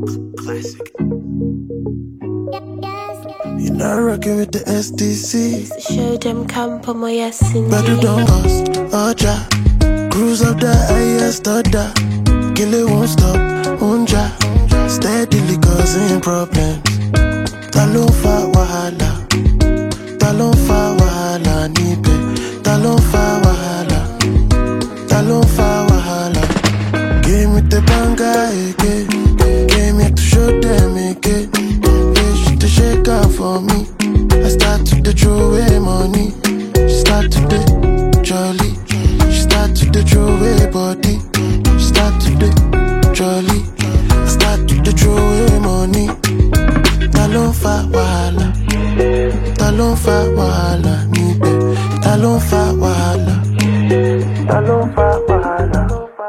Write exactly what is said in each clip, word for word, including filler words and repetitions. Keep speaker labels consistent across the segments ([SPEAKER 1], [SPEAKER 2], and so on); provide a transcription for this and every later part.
[SPEAKER 1] Classic.
[SPEAKER 2] You're not rocking with the S D C.
[SPEAKER 3] Show them camp on my yes in
[SPEAKER 2] but you don't bust, Oja. Cruise up the highest order. Kill it won't stop, Unja. Steadily causing problems. Talon fa wahala. Talon fa wahala, nipe. Talon fa wahala. Talon fa wahala. Give me the banga again. Came here to show them again. They should to shake out for me. I start to the throw away money. She start to the jolly. She start to the throw away body. She start to the jolly. I start to the throw away money. Talon fa wahala. Talon fa wahala. Nipe. Talon fa wahala. Talon fa wahala.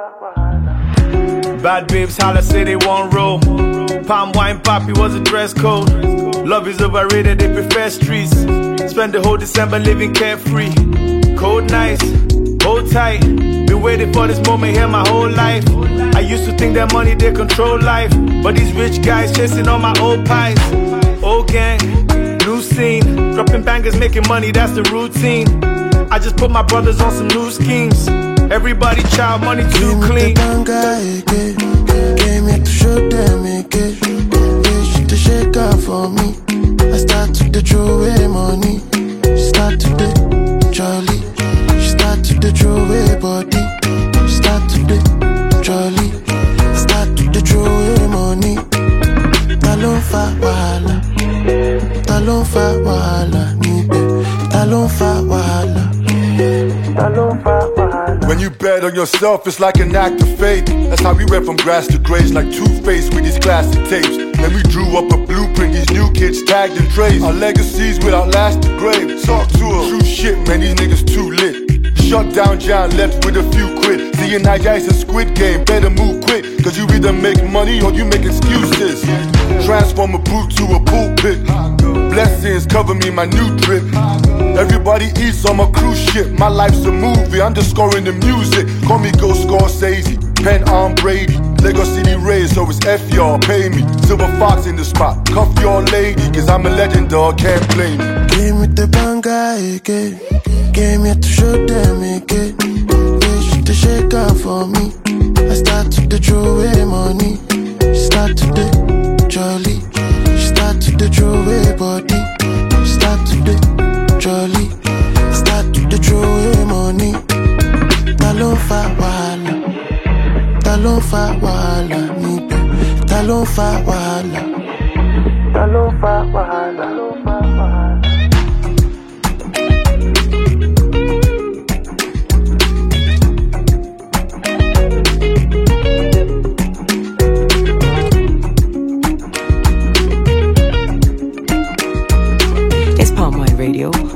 [SPEAKER 4] Bad babes holla say they want roll. Palm wine poppy was a dress code. Love is overrated, they prefer streets. Spend the whole December living carefree. Cold nights, hold tight. Been waiting for this moment here my whole life. I used to think that money they control life, but these rich guys chasing all my old pies. Old gang, new scene. Dropping bangers, making money, that's the routine. I just put my brothers on some new schemes. Everybody child money too clean.
[SPEAKER 2] Came here to show them again. They should to shake out for me. I start to the throw away money. She start to the jolly. She start to the throw away body. She start to the jolly. Start to the throw away money. Talon fa wahala. Talon fa wahala. Nipe. Talon fa wahala. Talon fa wahala.
[SPEAKER 5] When you bet on yourself, it's like an act of faith. That's how we went from grass to grace, like Two-Face with these classic tapes. Then we drew up a blueprint, these new kids tagged and traced. Our legacies will outlast the grave. Talk to them. True shit, man, these niggas too lit. Shut down John, left with a few quid. Seeing that guy's a squid game, better move quick. Cause you either make money or you make excuses. Transform a boot to a pulpit. Blessings cover me, my new drip. Everybody eats on my cruise ship. My life's a movie, underscoring the music. Call me Ghost Scorsese, Pen Arm Brady. Lego City Rays, so it's F y'all, pay me. Silver Fox in the spot, cuff your lady. Cause I'm a legend, dog, can't play me.
[SPEAKER 2] Came with the banga again. Came here to show them again. They should to shake out for me. I start to the throw away money. She start to the jolly. She start to the throw away body. She start to the jolly. Start to the throw away money. Talon fa wahala. Talon fa wahala. Nipe. Talon fa wahala. Talon fa wahala. Talon fa wahala.
[SPEAKER 6] Palm Wine Radio.